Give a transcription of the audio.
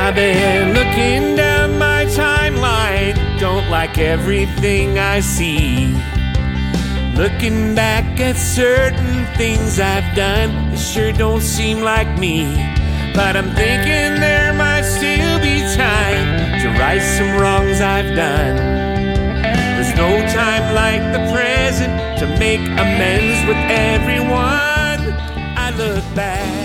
I've been looking down my timeline, don't like everything I see. Looking back at certain things I've done, it sure don't seem like me. But I'm thinking there might still be time to right some wrongs I've done. There's no time like the present to make amends with everyone. I look back